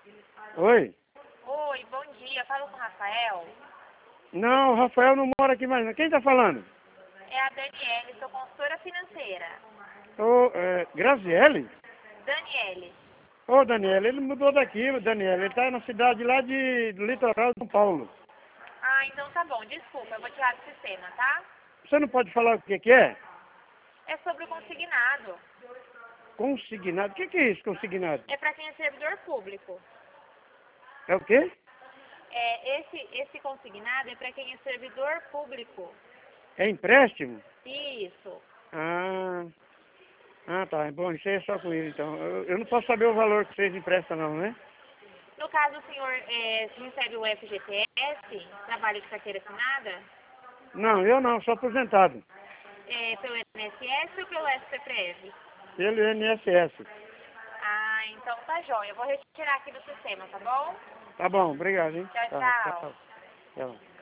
Oi? Oi, bom dia. Falo com o Rafael. Não, o Rafael não mora aqui mais. Quem tá falando? É a Daniele, sou consultora financeira. Ô, Graziele? Daniele. Ô, Daniela, ele mudou daqui, Daniela. Ele tá na cidade lá do litoral de São Paulo. Ah, então tá bom. Desculpa, eu vou tirar do sistema, tá? Você não pode falar o que é? É sobre o consignado. Consignado. O que é isso, consignado? É para quem é servidor público. É o quê? Esse consignado é para quem é servidor público. É empréstimo? Isso. Tá. Bom, isso aí é só com ele, então. Eu não posso saber o valor que vocês emprestam, não, né? No caso, o senhor recebe o FGTS, trabalho de carteira assinada, Não, eu não, sou aposentado. pelo INSS ou pelo SPPF? Pelo INSS. Ah, então tá jóia. Eu vou retirar aqui do sistema, tá bom? Tá bom, obrigado, hein? Tchau, Tá, tchau. tchau. Tchau.